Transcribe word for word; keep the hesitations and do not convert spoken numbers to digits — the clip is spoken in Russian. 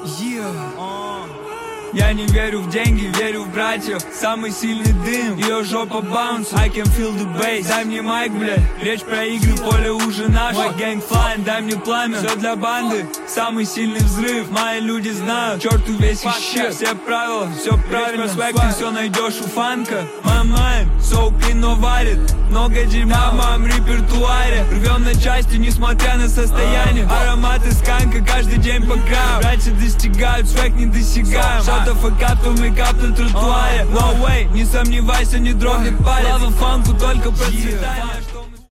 Я не верю в деньги, верю в братьев. Самый сильный дым, ее жопа баунс. I can feel the bass. Дай мне майк, блядь, речь про игры, поле уже наше. Мой гэнг флайн, дай мне пламя. Все для банды, самый сильный взрыв. Мои люди знают, черту весь их щит. Все правила, все правильно, свэк, ты все найдешь у фанка. My mind, so clean, но варит. Много дерьма в моем репертуаре. Рвем на части, несмотря на состояние. Ароматы сканка каждый день по грамм. Братья достигают, свэк не досягаем. Что-то факап, то мейкап на тротуаре. No way, не сомневайся, не дрогнет палец. Слава фанку, только процветание.